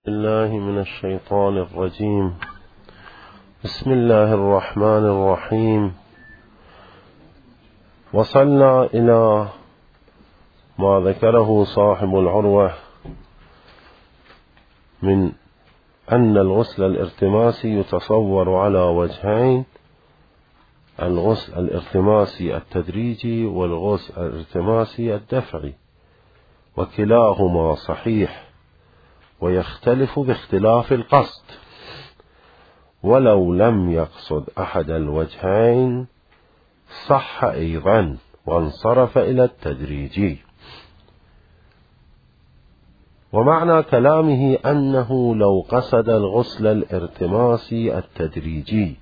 الله من الشيطان الرجيم. بسم الله الرحمن الرحيم. وصلنا إلى ما ذكره صاحب العروة من أن الغسل الارتماسي يتصور على وجهين: الغسل الارتماسي التدريجي والغسل الارتماسي الدفعي، وكلاهما صحيح ويختلف باختلاف القصد، ولو لم يقصد أحد الوجهين صح أيضا وانصرف إلى التدريجي. ومعنى كلامه أنه لو قصد الغسل الارتماسي التدريجي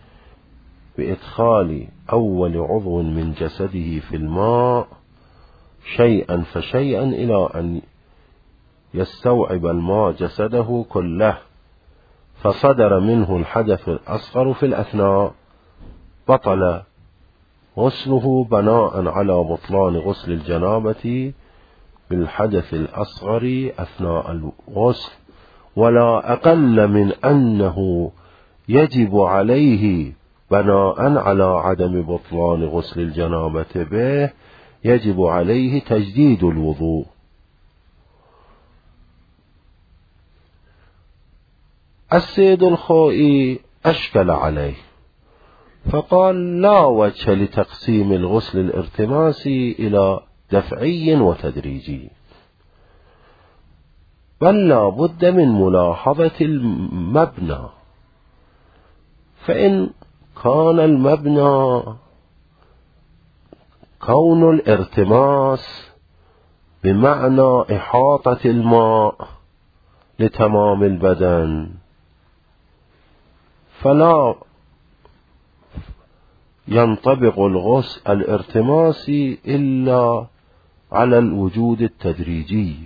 بإدخال أول عضو من جسده في الماء شيئا فشيئا إلى أن يستوعب الماء جسده كله، فصدر منه الحدث الأصغر في الأثناء، بطل غسله بناء على بطلان غسل الجنابة بالحدث الأصغر أثناء الغسل، ولا أقل من أنه يجب عليه بناء على عدم بطلان غسل الجنابة به يجب عليه تجديد الوضوء. السيد الخوئي أشكل عليه فقال: لا وجه لتقسيم الغسل الارتماسي إلى دفعي وتدريجي، بل لا بد من ملاحظة المبنى. فإن كان المبنى كون الارتماس بمعنى إحاطة الماء لتمام البدن، فلا ينطبق الغسل الارتماسي إلا على الوجود التدريجي،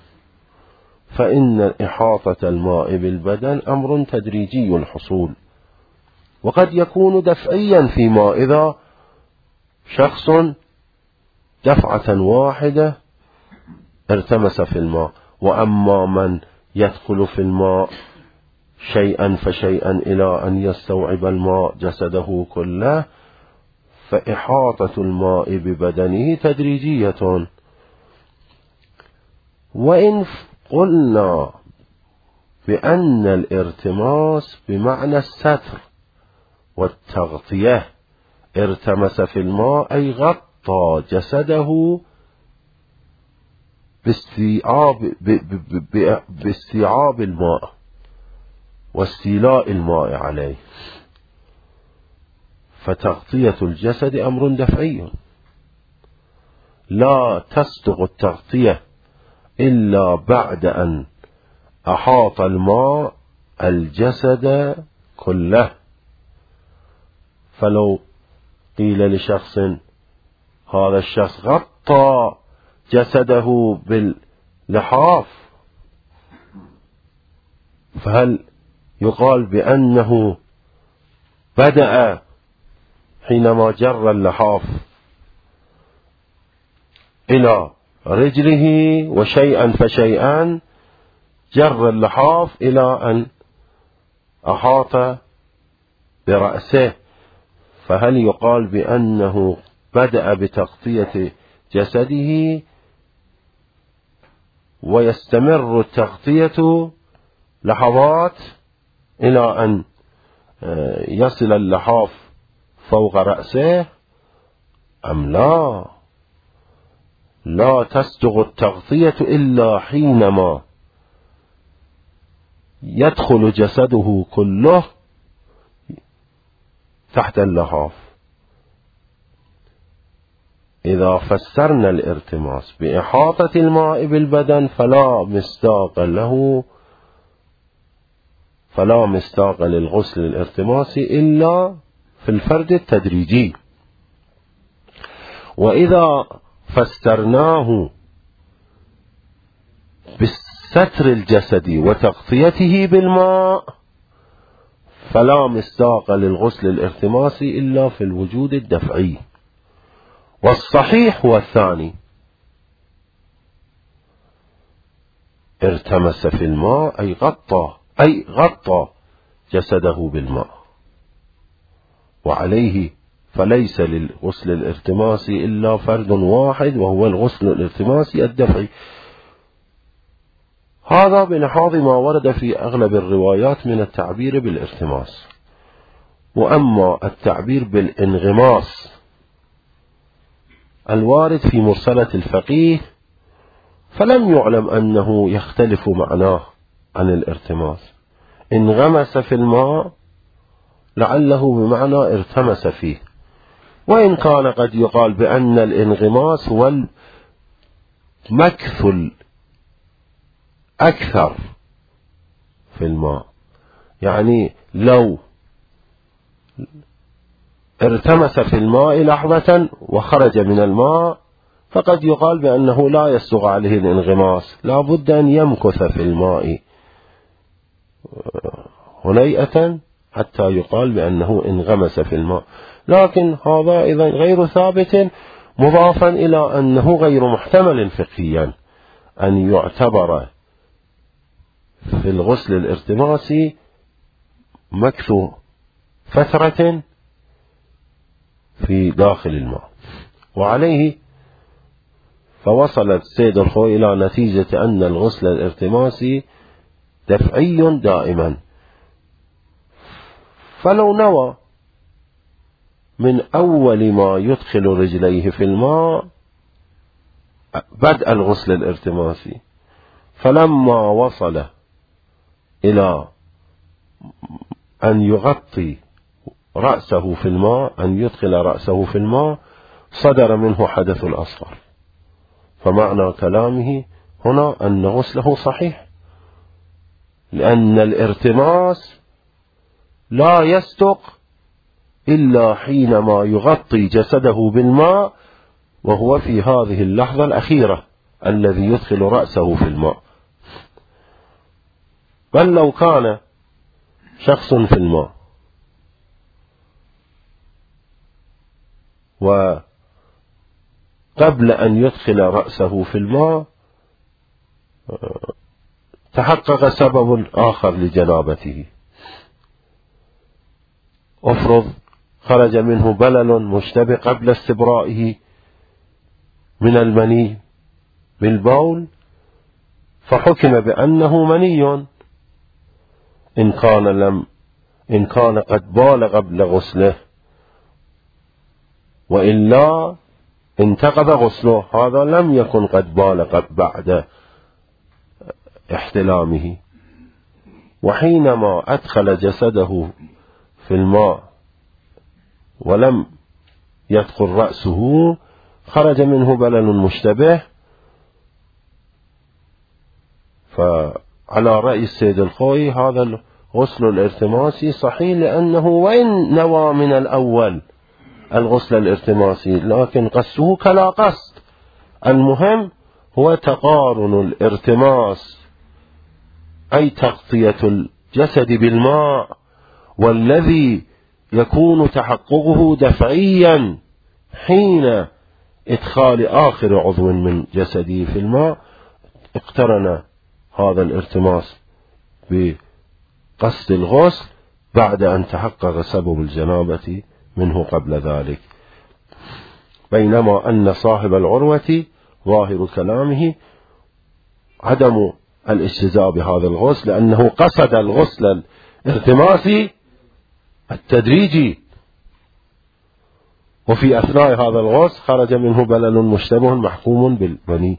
فإن إحاطة الماء بالبدن أمر تدريجي الحصول، وقد يكون دفعيا فيما إذا شخص دفعة واحدة ارتمس في الماء. وأما من يدخل في الماء شيئا فشيئا إلى أن يستوعب الماء جسده كله، فإحاطة الماء ببدنه تدريجية. وإن قلنا بأن الارتماس بمعنى الستر والتغطية، ارتمس في الماء أي غطى جسده باستيعاب الماء واستيلاء الماء عليه، فتغطية الجسد أمر دفعي، لا تصدق التغطية إلا بعد أن أحاط الماء الجسد كله. فلو قيل لشخص هذا الشخص غطى جسده باللحاف، فهل يقال بأنه بدأ حينما جر اللحاف إلى رجله وشيئا فشيئا جر اللحاف إلى أن أحاط برأسه، فهل يقال بأنه بدأ بتغطية جسده ويستمر التغطية لحظات إلى أن يصل اللحاف فوق رأسه، أم لا تصدق التغطية إلا حينما يدخل جسده كله تحت اللحاف؟ إذا فسرنا الارتماس بإحاطة الماء بالبدن فلا مصداق للغسل الارتماسي إلا في الفرد التدريجي. وإذا فسرناه بالستر الجسد وتغطيته بالماء فلا مصداق للغسل الارتماسي إلا في الوجود الدفعي. والصحيح هو الثاني، ارتمس في الماء أي غطى جسده بالماء. وعليه فليس للغسل الارتماسي إلا فرد واحد، وهو الغسل الارتماسي الدفعي. هذا بنحاظ ما ورد في أغلب الروايات من التعبير بالارتماس. وأما التعبير بالانغماس الوارد في مرسلة الفقيه فلم يعلم أنه يختلف معناه عن الارتماس. انغمس في الماء لعله بمعنى ارتمس فيه، وإن كان قد يقال بأن الانغماس هو المكث الأكثر في الماء، يعني لو ارتمس في الماء لحظة وخرج من الماء فقد يقال بأنه لا يسوغ عليه الانغماس، لا بد أن يمكث في الماء هنيئة حتى يقال بأنه انغمس في الماء. لكن هذا أيضا غير ثابت، مضافا إلى أنه غير محتمل فقهيا أن يعتبر في الغسل الارتماسي مكث فترة في داخل الماء. وعليه فوصل السيد الخوئي إلى نتيجة أن الغسل الارتماسي دفعي دائما. فلو نوى من أول ما يدخل رجليه في الماء بدء الغسل الارتماسي، فلما وصل إلى أن يغطي رأسه في الماء، أن يدخل رأسه في الماء، صدر منه حدث الأصغر. فمعنى كلامه هنا أن غسله صحيح، لأن الارتماس لا يصدق إلا حينما يغطي جسده بالماء، وهو في هذه اللحظة الأخيرة الذي يدخل رأسه في الماء. بل لو كان شخص في الماء وقبل أن يدخل رأسه في الماء تحقق سبب آخر لجنابته، افرض خرج منه بلل مشتبه قبل استبرائه من المني بالبول فحكم بأنه مني، إن كان قد بال قبل غسله، وإلا انتقض غسله، هذا لم يكن قد بال بعد احتلامه. وحينما أدخل جسده في الماء ولم يدخل رأسه خرج منه بلل مشتبه، فعلى رأي السيد الخوئي هذا الغسل الارتماسي صحيح، لأنه وإن نوى من الأول الغسل الارتماسي لكن قصده كلا قصد. المهم هو تقارن الارتماس أي تغطية الجسد بالماء، والذي يكون تحققه دفعيا حين إدخال آخر عضو من جسده في الماء، اقترن هذا الارتماس بقصد الغسل بعد أن تحقق سبب الجنابة منه قبل ذلك. بينما أن صاحب العروة ظاهر كلامه عدم الاجتزاء بهذا الغسل، لأنه قصد الغسل الارتماسي التدريجي، وفي أثناء هذا الغسل خرج منه بلل مشتبه محكوم بالمني.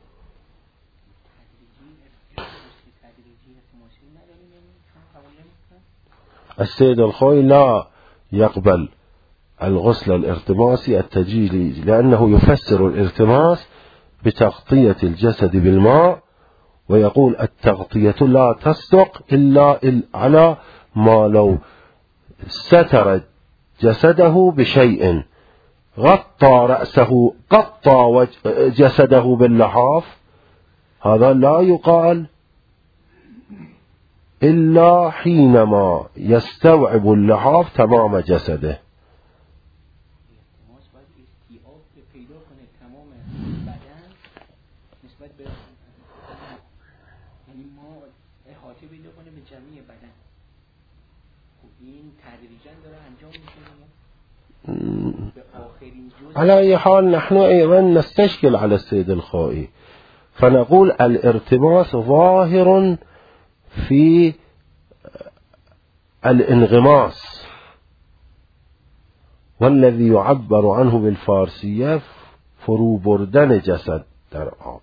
السيد الخوئي لا يقبل الغسل الارتماسي التدريجي، لأنه يفسر الارتماس بتغطية الجسد بالماء، ويقول التغطية لا تصدق إلا على ما لو ستر جسده بشيء، غطى رأسه، غطى جسده باللحاف، هذا لا يقال إلا حينما يستوعب اللحاف تمام جسده. بکنه به جمعی بدن. خب این تدریجاً داره انجام میشه به آخرین جزء. على أي حال نحن أيضا نستشكل على السيد الخوئي فنقول الارتباط ظاهر في الانغماس، والذي يعبر عنه بالفارسية فرو بردن جسد در آب،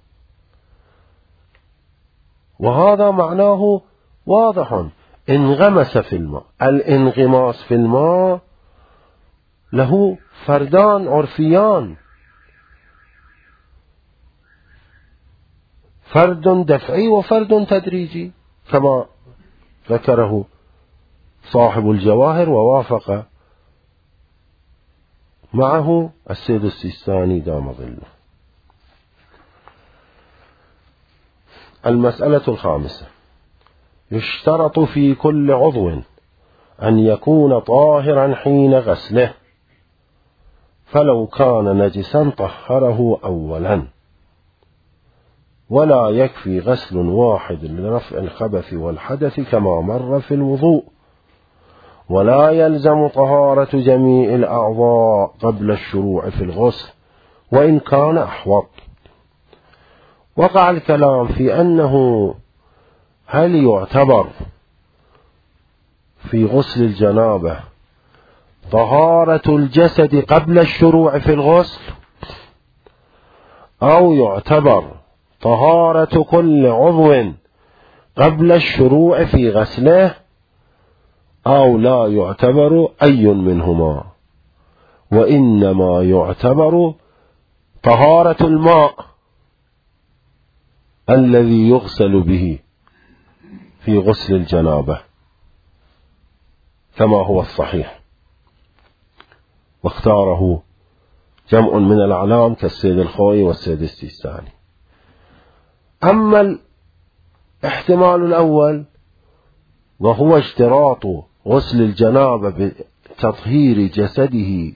وهذا معناه واضح. انغمس في الماء، الانغماس في الماء له فردان عرفيان، فرد دفعي وفرد تدريجي كما ذكره صاحب الجواهر ووافق معه السيد السيستاني دام ظله. المسألة الخامسة: يشترط في كل عضو أن يكون طاهرا حين غسله، فلو كان نجسا طهره أولا، ولا يكفي غسل واحد لرفع الخبث والحدث كما مر في الوضوء، ولا يلزم طهارة جميع الأعضاء قبل الشروع في الغسل وإن كان أحوط. وقع الكلام في أنه هل يعتبر في غسل الجنابة طهارة الجسد قبل الشروع في الغسل، أو يعتبر طهارة كل عضو قبل الشروع في غسله، أو لا يعتبر أي منهما، وإنما يعتبر طهارة الماء الذي يغسل به في غسل الجنابة كما هو الصحيح، واختاره جمع من الأعلام كالسيد الخوئي والسيد السيستاني. أما الاحتمال الأول وهو اشتراط غسل الجنابة بتطهير جسده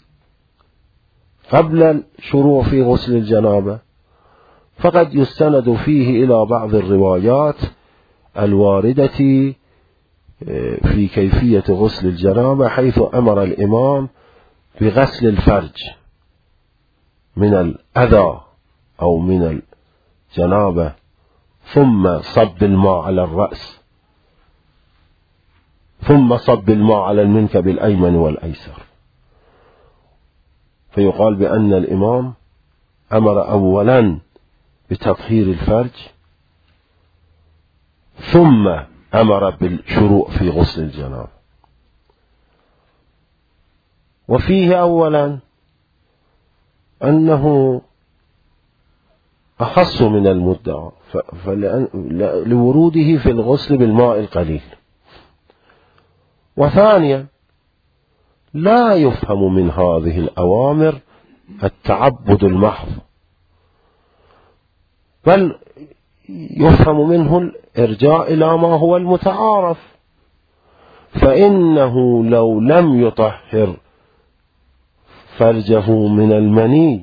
قبل الشروع في غسل الجنابة، فقد يستند فيه إلى بعض الروايات الواردة في كيفية غسل الجنابة، حيث أمر الإمام بغسل الفرج من الأذى أو من الجنابة، ثم صب الماء على الرأس، ثم صب الماء على المنكب الأيمن والأيسر. فيقال بأن الإمام أمر أولا بتطهير الفرج، ثم أمر بالشروع في غسل الجنابة. وفيه أولا أنه أخص من المدعى لوروده في الغسل بالماء القليل. وثانيا لا يفهم من هذه الأوامر التعبد المحض، بل يفهم منه الإرجاء إلى ما هو المتعارف، فإنه لو لم يطهر فرجه من المني،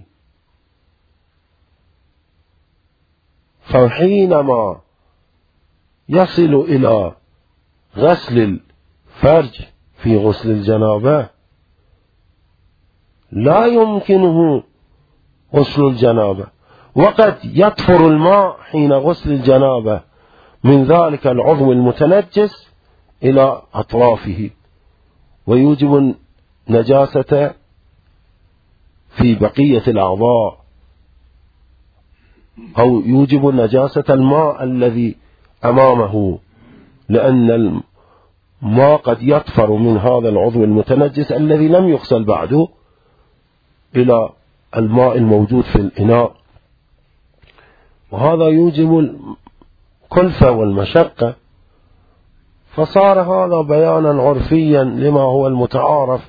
فحينما يصل إلى غسل الفرج في غسل الجنابة لا يمكنه غسل الجنابة، وقد يطفر الماء حين غسل الجنابة من ذلك العضو المتنجس إلى أطرافه، ويوجب النجاسة في بقية الأعضاء، أو يوجب نجاسة الماء الذي أمامه، لأن الماء قد يطفر من هذا العضو المتنجس الذي لم يغسل بعده إلى الماء الموجود في الإناء، وهذا يوجب الكلفة والمشقة. فصار هذا بيانا عرفيا لما هو المتعارف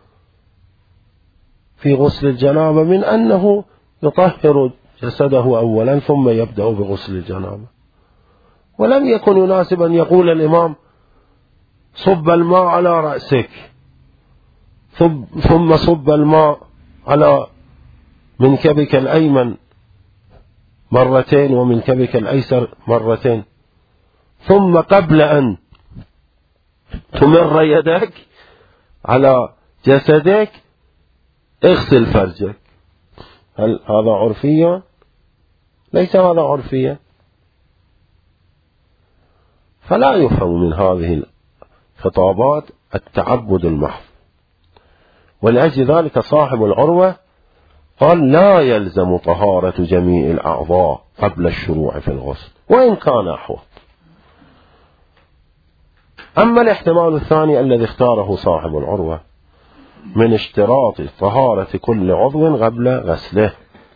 في غسل الجنابة من أنه يطهر جسده أولا ثم يبدأ بغسل الجنابة. ولم يكن يناسب أن يقول الإمام صب الماء على رأسك ثم صب الماء على منكبك الأيمن مرتين ومنكبك الأيسر مرتين، ثم قبل أن تمر يدك على جسدك اغسل فرجك. هل هذا عرفيا؟ ليس هذا عرفيا. فلا يفهم من هذه الخطابات التعبد المحض. ولأجل ذلك صاحب العروة قال لا يلزم طهارة جميع الأعضاء قبل الشروع في الغسل وإن كان أحوط. أما الاحتمال الثاني الذي اختاره صاحب العروة من اشتراط طهارة كل عضو قبل غسله،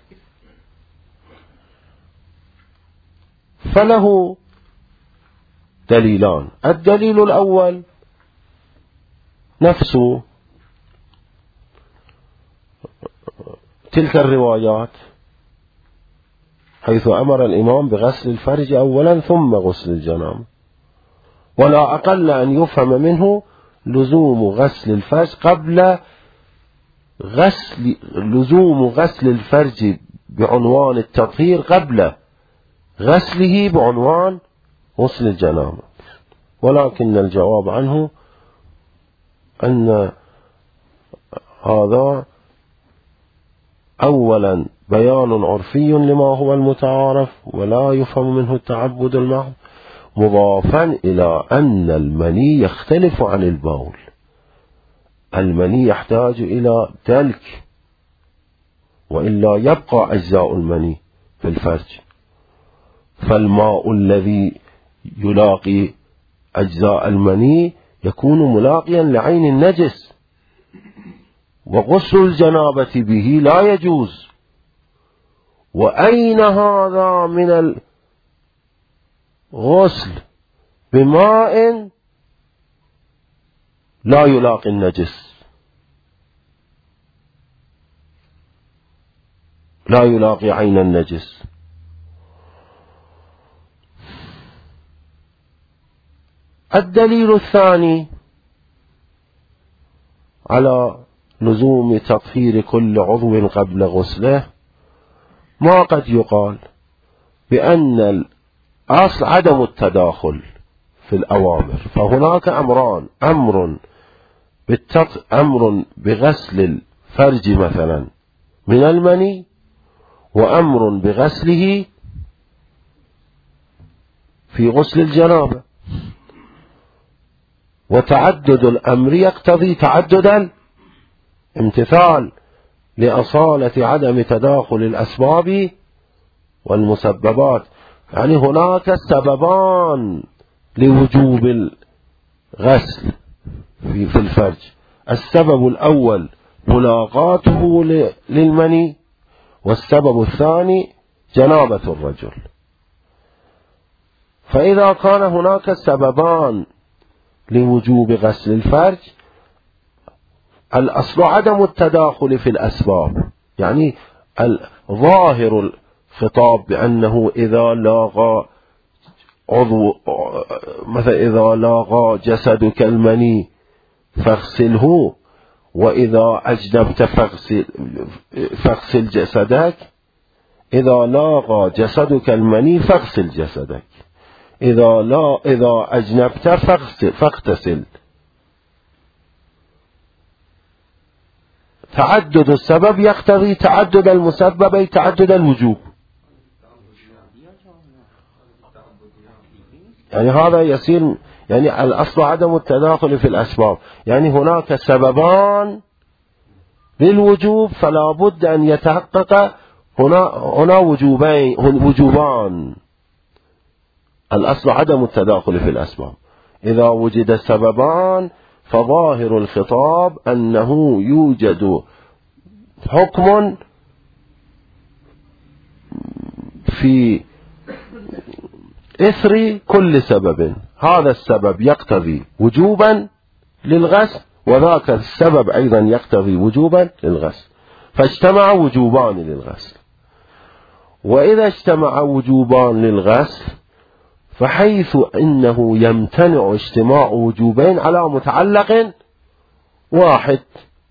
فله دليلان. الدليل الأول نفس تلك الروايات حيث أمر الإمام بغسل الفرج أولا ثم غسل الجنابة، ولا أقل أن يفهم منه لزوم غسل الفرج قبل لزوم غسل الفرج بعنوان التطهير قبل غسله بعنوان غسل الجنابة. ولكن الجواب عنه أن هذا أولا بيان عرفي لما هو المتعارف ولا يفهم منه التعبد المحض، مضافا إلى أن المني يختلف عن البول. المني يحتاج إلى دلك وإلا يبقى أجزاء المني في الفرج، فالماء الذي يلاقي أجزاء المني يكون ملاقيا لعين النجس، وغسل الجنابة به لا يجوز. وأين هذا من الغسل بماء لا يلاقي النجس، لا يلاقي عين النجس؟ الدليل الثاني على لزوم تطهير كل عضو قبل غسله ما قد يقال بأن الأصل عدم التداخل في الأوامر، فهناك أمران: أمر بغسل الفرج مثلا من المني، وأمر بغسله في غسل الجنابة. وتعدد الأمر يقتضي تعدد الامتثال لأصالة عدم تداخل الأسباب والمسببات. يعني هناك سببان لوجوب الغسل في الفرج: السبب الأول ملاقاته للمني، والسبب الثاني جنابة الرجل. فإذا كان هناك سببان لوجوب غسل الفرج، الأصل عدم التداخل في الأسباب. يعني ظاهر الخطاب بأنه إذا لاقى عضو مثلا إذا لاقى جسدك المني فاغسله، وإذا أجنبت فاغسل جسدك. إذا لاقى جسدك المني فاغسل جسدك، إذا أجنبت فاغتسل. تعدد السبب يقتضي تعدد المسبب، أي تعدد الوجوب. يعني هذا يصير، يعني الأصل عدم التداخل في الأسباب. يعني هناك سببان للوجوب، فلا بد أن يتحقق هنا وجوبان. الأصل عدم التداخل في الأسباب. إذا وجد سببان فظاهر الخطاب أنه يوجد حكم في إثر كل سبب. هذا السبب يقتضي وجوبا للغسل، وذاك السبب أيضا يقتضي وجوبا للغسل، فاجتمع وجوبان للغسل. وإذا اجتمع وجوبان للغسل فحيث إنه يمتنع اجتماع وجوبين على متعلق واحد،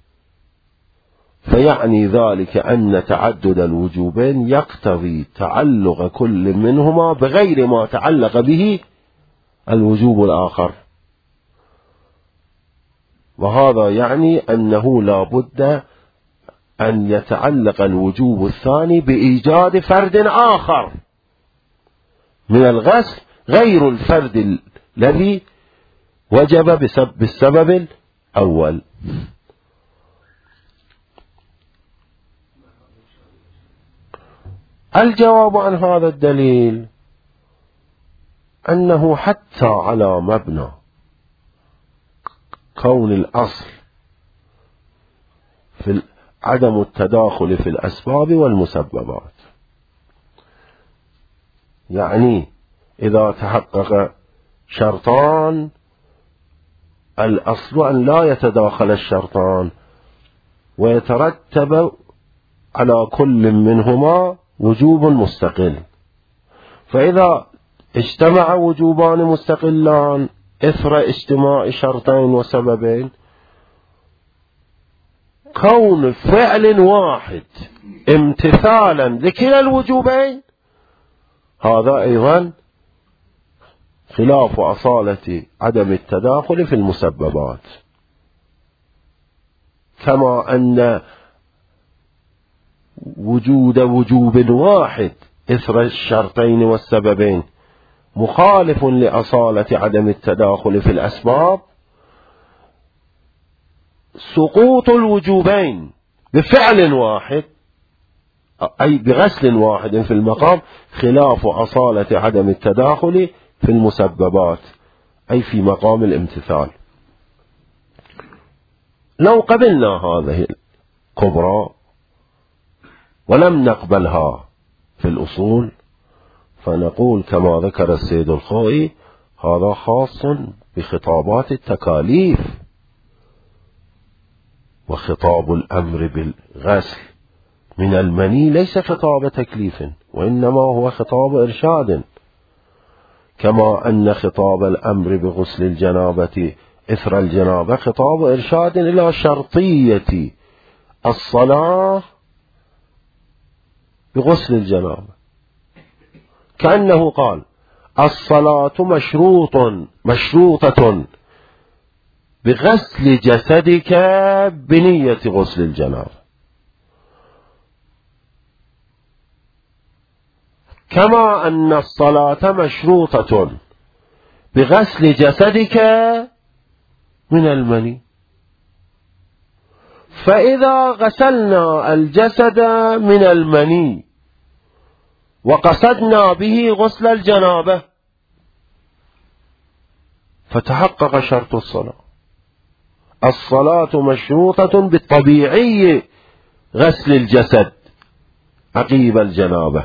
فيعني ذلك أن تعدد الوجوبين يقتضي تعلق كل منهما بغير ما تعلق به الوجوب الآخر. وهذا يعني أنه لا بد أن يتعلق الوجوب الثاني بإيجاد فرد آخر من الغسل غير الفرد الذي وجب بالسبب الأول. الجواب عن هذا الدليل أنه حتى على مبنى كون الأصل في عدم التداخل في الأسباب والمسببات، يعني إذا تحقق شرطان الأصل أن لا يتداخل الشرطان ويترتب على كل منهما وجوب مستقل، فإذا اجتمع وجوبان مستقلان إثر اجتماع شرطين وسببين، كون فعل واحد امتثالا لكلا الوجوبين هذا أيضا خلاف أصالة عدم التداخل في المسببات، كما أن وجود وجوب واحد إثر الشرطين والسببين مخالف لأصالة عدم التداخل في الأسباب، سقوط الوجوبين بفعل واحد أي بغسل واحد في المقام خلاف أصالة عدم التداخل في المسببات أي في مقام الامتثال. لو قبلنا هذه الكبرى ولم نقبلها في الأصول فنقول كما ذكر السيد الخوئي هذا خاص بخطابات التكاليف، وخطاب الأمر بالغسل من المني ليس خطاب تكليف وإنما هو خطاب إرشاد، كما أن خطاب الأمر بغسل الجنابة إثر الجنابة خطاب إرشاد إلى شرطية الصلاة بغسل الجنابة، كأنه قال الصلاة مشروطة بغسل جسدك بنية غسل الجنابة، كما أن الصلاة مشروطة بغسل جسدك من المني. فإذا غسلنا الجسد من المني وقصدنا به غسل الجنابة فتحقق شرط الصلاة. الصلاة مشروطة بالطبيعي غسل الجسد عقيب الجنابة،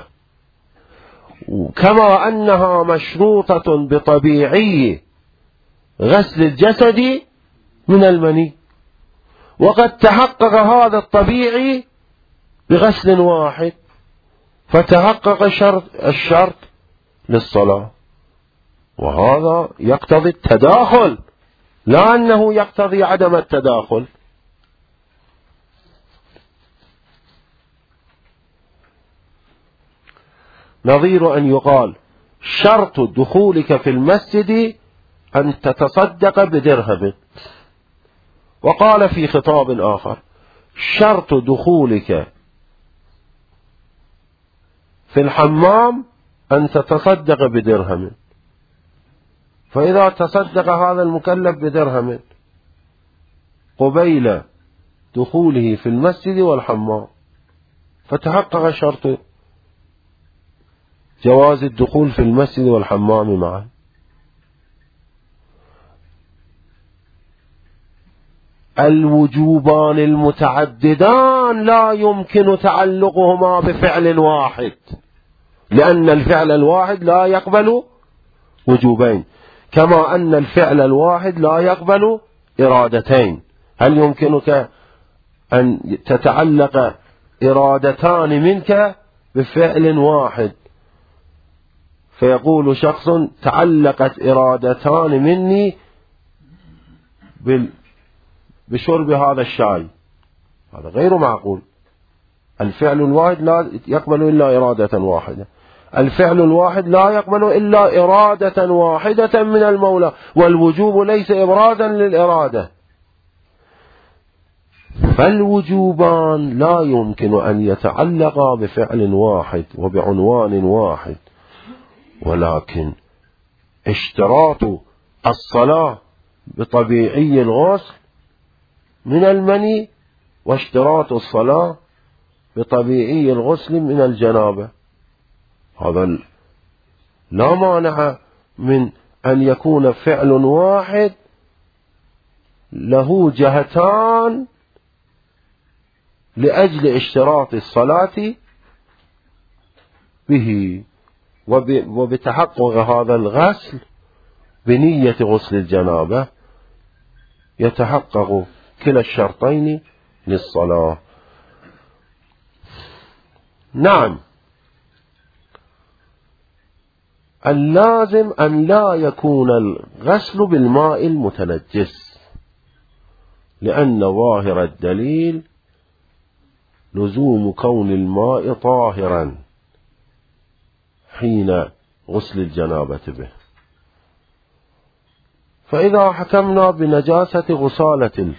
كما أنها مشروطة بطبيعي غسل الجسد من المني، وقد تحقق هذا الطبيعي بغسل واحد فتحقق الشرط للصلاة، وهذا يقتضي التداخل لا أنه يقتضي عدم التداخل. نظير أن يقال شرط دخولك في المسجد أن تتصدق بدرهم، وقال في خطاب آخر شرط دخولك في الحمام أن تتصدق بدرهم، فإذا تصدق هذا المكلف بدرهم قبيل دخوله في المسجد والحمام فتحقق شرط جواز الدخول في المسجد والحمام معا. الوجوبان المتعددان لا يمكن تعلقهما بفعل واحد، لأن الفعل الواحد لا يقبل وجوبين، كما أن الفعل الواحد لا يقبل إرادتين. هل يمكنك أن تتعلق إرادتان منك بفعل واحد؟ فيقول شخص تعلقت إرادتان مني بشرب هذا الشاي، هذا غير معقول. الفعل الواحد لا يقبل إلا إرادة واحدة، الفعل الواحد لا يقبل إلا إرادة واحدة من المولى، والوجوب ليس إبرادا للإرادة، فالوجوبان لا يمكن أن يتعلقا بفعل واحد وبعنوان واحد، ولكن اشتراط الصلاة بطبيعي الغسل من المني، واشتراط الصلاة بطبيعي الغسل من الجنابة، هذا لا مانع من أن يكون فعل واحد له جهتان لأجل اشتراط الصلاة به، وبتحقق هذا الغسل بنية غسل الجنابة يتحقق كلا الشرطين للصلاة. نعم، اللازم أن لا يكون الغسل بالماء المتنجس، لأن ظاهر الدليل لزوم كون الماء طاهرا حين غسل الجنابة به. فإذا حكمنا بنجاسة غسالة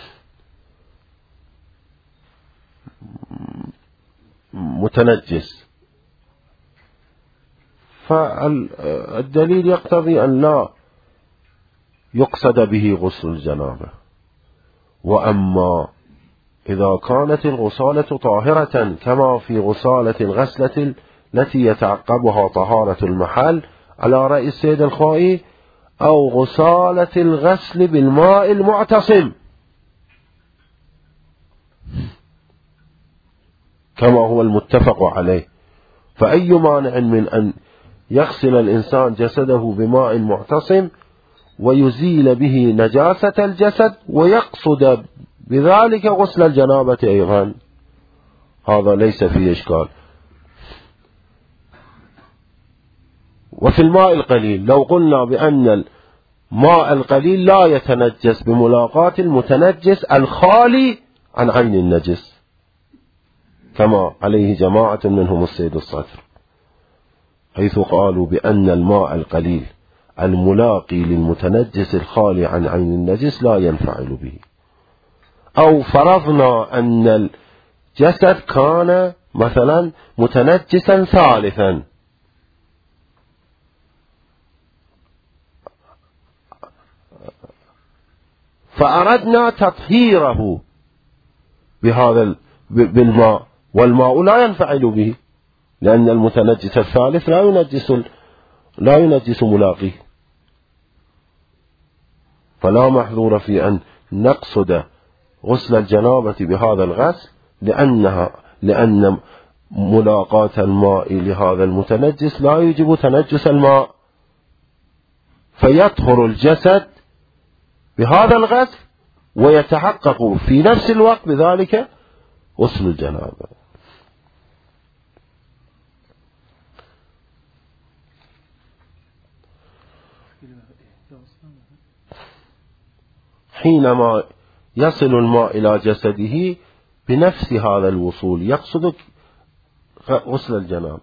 المتنجس، فالدليل يقتضي أن لا يقصد به غسل الجنابة. وأما إذا كانت الغسالة طاهرة كما في غسالة الغسلة التي يتعقبها طهارة المحل على رأي السيد الخوئي، أو غسالة الغسل بالماء المعتصم كما هو المتفق عليه، فأي مانع من أن يغسل الإنسان جسده بماء معتصم ويزيل به نجاسة الجسد ويقصد بذلك غسل الجنابة أيضا، هذا ليس فيه إشكال. وفي الماء القليل لو قلنا بأن الماء القليل لا يتنجس بملاقاة المتنجس الخالي عن عين النجس، كما عليه جماعة منهم السيد الصدر، حيث قالوا بأن الماء القليل الملاقي للمتنجس الخالي عن عين النجس لا ينفعل به. أو فرضنا أن الجسد كان مثلا متنجسا ثالثا، فأردنا تطهيره بهذا بالماء، والماء لا ينفعل به لأن المتنجس الثالث لا ينجس ملاقيه، فلا محذور في أن نقصد غسل الجنابة بهذا الغسل، لأن ملاقاة الماء لهذا المتنجس لا يجب تنجس الماء، فيطهر الجسد بهذا الغسل ويتحقق في نفس الوقت بذلك غسل الجنابة. حينما يصل الماء إلى جسده بنفس هذا الوصول يقصد غسل الجنابة،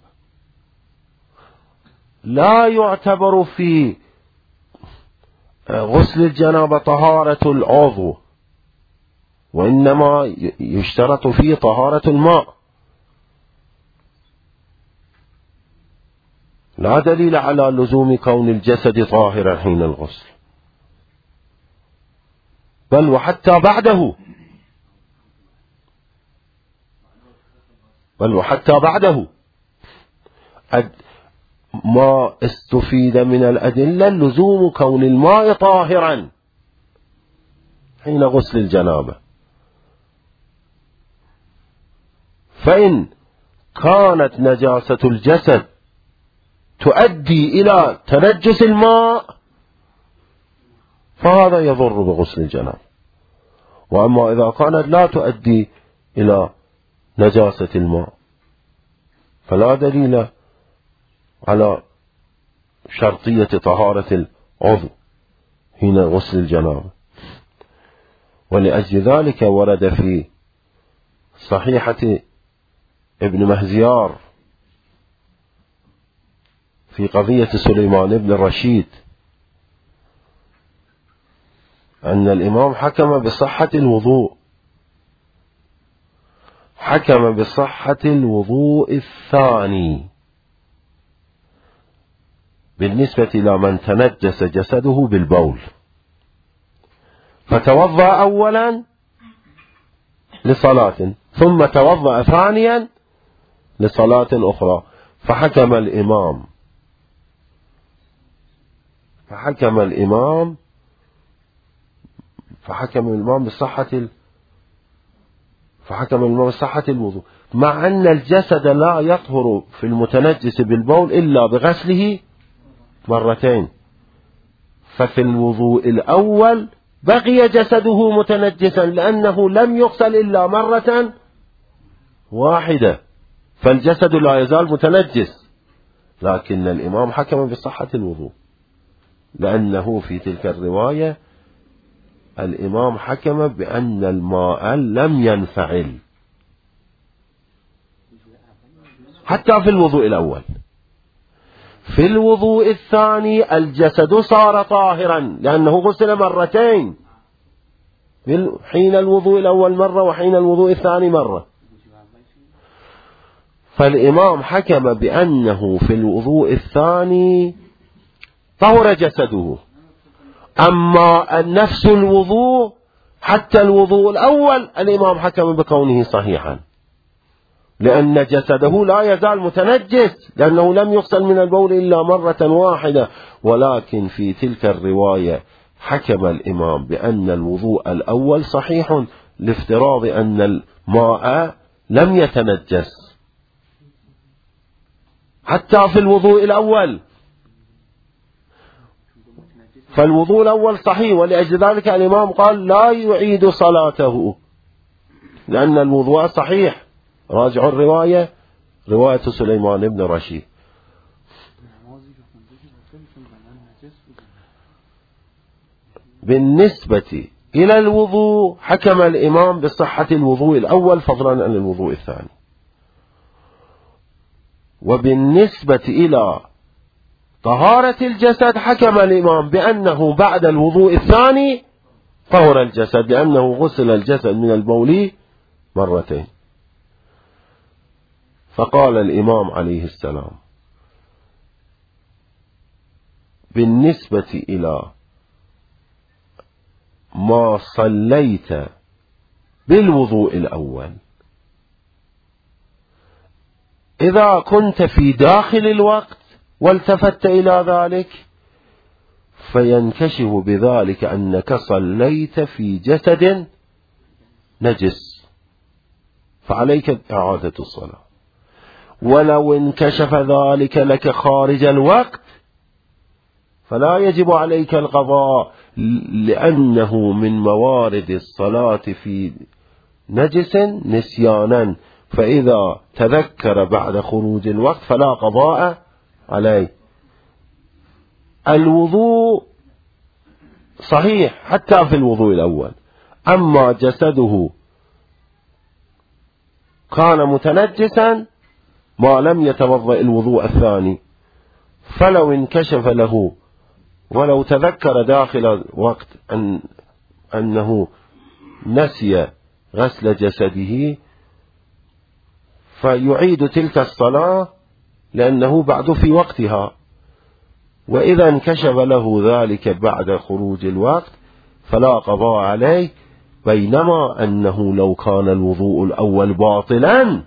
لا يعتبر في غسل الجنابة طهارة العضو، وإنما يشترط فيه طهارة الماء. لا دليل على لزوم كون الجسد طاهرا حين الغسل، بل وحتى بعده ما استفيد من الأدلة لزوم كون الماء طاهرا حين غسل الجنابة. فإن كانت نجاسة الجسد تؤدي إلى تنجس الماء فهذا يضر بغسل الجنابة، وأما إذا كانت لا تؤدي إلى نجاسة الماء فلا دليل على شرطية طهارة العضو حين غسل الجنابة. ولأجل ذلك ورد في صحيحة ابن مهزيار في قضية سليمان بن الرشيد أن الإمام حكم بصحة الوضوء حكم بصحة الوضوء الثاني بالنسبة إلى من تنجس جسده بالبول، فتوضأ أولا لصلاة ثم توضأ ثانيا لصلاة أخرى، فحكم الإمام بصحة الوضوء، مع أن الجسد لا يطهر في المتنجس بالبول إلا بغسله مرتين، ففي الوضوء الأول بقي جسده متنجسا لأنه لم يغسل إلا مرة واحدة، فالجسد لا يزال متنجس، لكن الإمام حكم بصحة الوضوء لأنه في تلك الرواية الإمام حكم بأن الماء لم ينفعل حتى في الوضوء الأول. في الوضوء الثاني الجسد صار طاهرا لأنه غسل مرتين، حين الوضوء الأول مرة وحين الوضوء الثاني مرة، فالإمام حكم بأنه في الوضوء الثاني طهر جسده. أما نفس الوضوء حتى الوضوء الأول الإمام حكم بكونه صحيحا لأن جسده لا يزال متنجس لأنه لم يغسل من البول إلا مرة واحدة، ولكن في تلك الرواية حكم الإمام بأن الوضوء الأول صحيح لافتراض أن الماء لم يتنجس حتى في الوضوء الأول، فالوضوء الأول صحيح، ولأجل ذلك الإمام قال لا يعيد صلاته لأن الوضوء صحيح. راجع الرواية، رواية سليمان بن رشيد. بالنسبة إلى الوضوء حكم الإمام بصحة الوضوء الأول فضلا عن الوضوء الثاني، وبالنسبة إلى طهارة الجسد حكم الإمام بأنه بعد الوضوء الثاني طهر الجسد لأنه غسل الجسد من البول مرتين. فقال الإمام عليه السلام بالنسبة إلى ما صليت بالوضوء الأول إذا كنت في داخل الوقت والتفت إلى ذلك فينكشف بذلك أنك صليت في جسد نجس فعليك إعادة الصلاة، ولو انكشف ذلك لك خارج الوقت فلا يجب عليك القضاء لأنه من موارد الصلاة في نجس نسيانا، فإذا تذكر بعد خروج الوقت فلا قضاء عليه. الوضوء صحيح حتى في الوضوء الأول، أما جسده كان متنجسا ما لم يتوضأ الوضوء الثاني، فلو انكشف له ولو تذكر داخل وقت أنه نسي غسل جسده فيعيد تلك الصلاة لأنه بعد في وقتها، وإذا انكشف له ذلك بعد خروج الوقت فلا قضاء عليه، بينما أنه لو كان الوضوء الأول باطلا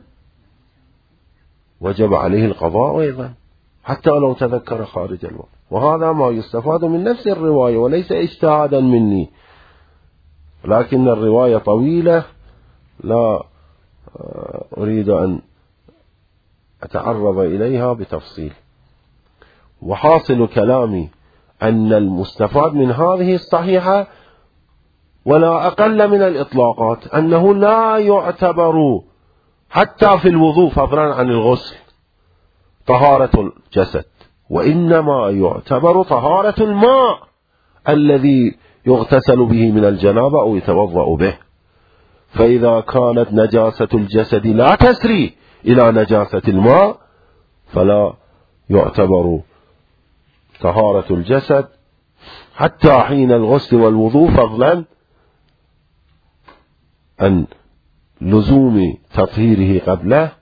وجب عليه القضاء أيضا حتى لو تذكر خارج الوقت. وهذا ما يستفاد من نفس الرواية وليس اجتهادا مني، لكن الرواية طويلة لا أريد أن أتعرض إليها بتفصيل. وحاصل كلامي أن المستفاد من هذه الصحيحة ولا أقل من الإطلاقات أنه لا يعتبر حتى في الوضوء فضلا عن الغسل طهارة الجسد، وإنما يعتبر طهارة الماء الذي يغتسل به من الجنابة أو يتوضأ به. فإذا كانت نجاسة الجسد لا تسري إلى نجاسة الماء فلا يعتبر طهارة الجسد حتى حين الغسل والوضوء فضلا عن لزوم تطهيره قبله،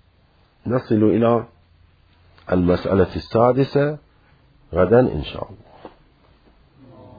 نصل إلى المسألة السادسة غدا إن شاء الله.